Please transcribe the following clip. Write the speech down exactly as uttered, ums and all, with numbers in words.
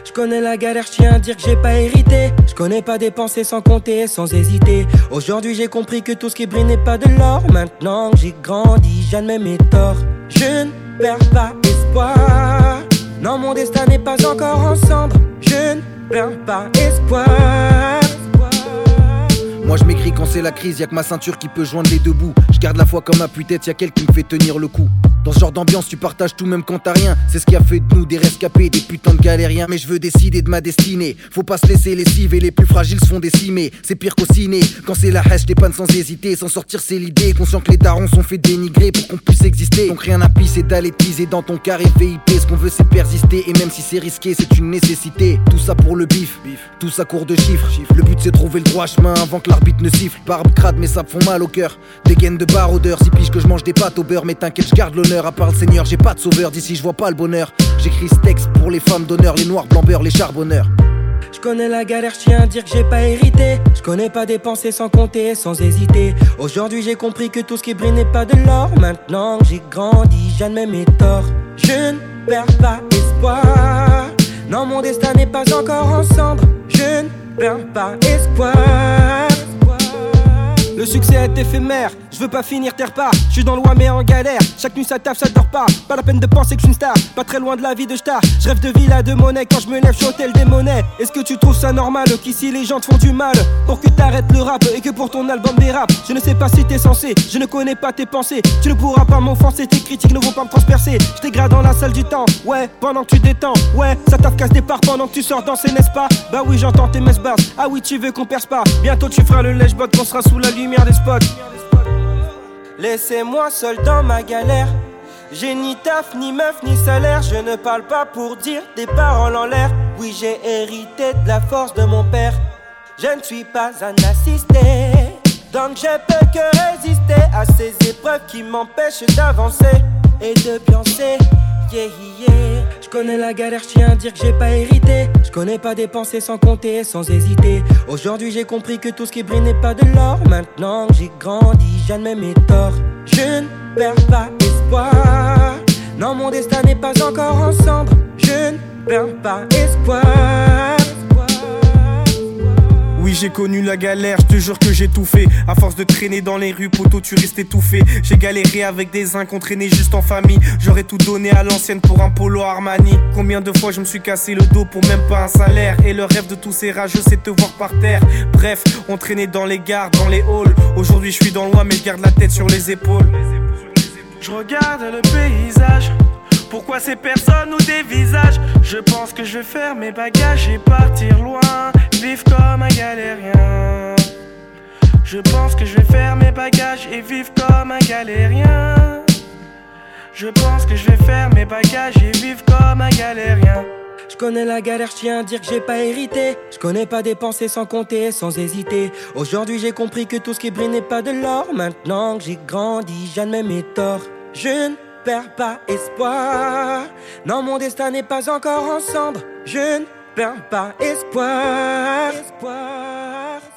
Je connais la galère, je tiens à dire que j'ai pas hérité. Je connais pas dépenser sans compter et sans hésiter. Aujourd'hui j'ai compris que tout ce qui brille n'est pas de l'or. Maintenant que j'ai grandi, j'admets mes torts. Je ne perds pas espoir. Non, mon destin n'est pas encore en cendres. Je ne perds pas espoir. Moi je m'écris quand c'est la crise, y'a que ma ceinture qui peut joindre les deux bouts. Je garde la foi comme appui-tête, y'a quelqu'un qui me fait tenir le coup. Dans ce genre d'ambiance tu partages tout même quand t'as rien. C'est ce qui a fait de nous des rescapés, des putains de galériens. Mais je veux décider de ma destinée. Faut pas se laisser lessiver, les plus fragiles se font décimer. C'est pire qu'au ciné, quand c'est la hache, je dépanne sans hésiter. S'en sortir c'est l'idée, conscient que les darons sont fait dénigrer pour qu'on puisse exister. Donc rien à pisser, d'aller teaser dans ton carré V I P. Ce qu'on veut c'est persister, et même si c'est risqué c'est une nécessité. Tout ça pour le bif, tout ça court de chiffres. Le but c'est trouver le droit chemin avant que l'arbitre ne siffle. Barbe crade mais ça me font mal au cœur. Des gaines de baroudeur, si pige que je mange des pâtes au beurre. Mais t'inquiète je garde l'honneur, à part le Seigneur j'ai pas de sauveur. D'ici je vois pas le bonheur. J'écris ce texte pour les femmes d'honneur, les noirs, blancs, beurre, les charbonneurs. Je connais la galère, je tiens à dire que j'ai pas hérité. Je connais pas dépenser sans compter et sans hésiter. Aujourd'hui j'ai compris que tout ce qui brille n'est pas de l'or. Maintenant que j'ai grandi, j'admets mes torts. Je ne perds pas espoir. Non, mon destin n'est pas encore en cendres. Je ne perds pas espoir. Le succès est éphémère, je veux pas finir terre part. Je suis dans le loin mais en galère, chaque nuit ça tape, ça dort pas. Pas la peine de penser que je suis une star, pas très loin de la vie de star. Je rêve de villa de monnaie, quand je me lève je suis hôtel des monnaies. Est-ce que tu trouves ça normal qu'ici les gens te font du mal pour que t'arrêtes le rap et que pour ton album dérape? Je ne sais pas si t'es censé, je ne connais pas tes pensées. Tu ne pourras pas m'offenser, tes critiques ne vont pas me transpercer. Je dégrade dans la salle du temps, ouais, pendant que tu détends. Ouais, ça taffe casse départ pendant que tu sors danser, n'est-ce pas? Bah oui j'entends tes messes basses, ah oui tu veux qu'on perce pas. Bientôt tu feras le lèche-bot, qu'on sera sous la lumière des spots. Laissez-moi seul dans ma galère. J'ai ni taf, ni meuf, ni salaire. Je ne parle pas pour dire des paroles en l'air. Oui, j'ai hérité de la force de mon père. Je ne suis pas un assisté, donc je peux que résister à ces épreuves qui m'empêchent d'avancer et de pioncer. Yeah, yeah. Je connais la galère, je tiens à dire que j'ai pas hérité. Je connais pas dépenser sans compter et sans hésiter. Aujourd'hui j'ai compris que tout ce qui brille n'est pas de l'or. Maintenant que j'ai grandi, j'admets mes torts. Je ne perds pas espoir. Non, mon destin n'est pas encore en cendres. Je ne perds pas espoir. Oui j'ai connu la galère, je te jure que j'ai tout fait. À force de traîner dans les rues, poteau tu restes étouffé. J'ai galéré avec des zincs, on traînait juste en famille. J'aurais tout donné à l'ancienne pour un polo Armani. Combien de fois je me suis cassé le dos pour même pas un salaire. Et le rêve de tous ces rageux c'est de te voir par terre. Bref, on traînait dans les gares, dans les halls. Aujourd'hui je suis dans le loin mais je garde la tête sur les épaules. Je regarde le paysage. Pourquoi ces personnes ou des visages? Je pense que je vais faire mes bagages et partir loin, vivre comme un galérien. Je pense que je vais faire mes bagages et vivre comme un galérien. Je pense que je vais faire mes bagages et vivre comme un galérien. Je connais la galère, je tiens à dire que j'ai pas hérité. Je connais pas dépenser sans compter et sans hésiter. Aujourd'hui j'ai compris que tout ce qui brille n'est pas de l'or. Maintenant que j'ai grandi, j'admets mes torts. Je ne perds pas espoir. Non, mon destin n'est pas encore en cendres. Je ne perds pas espoir. Espoir.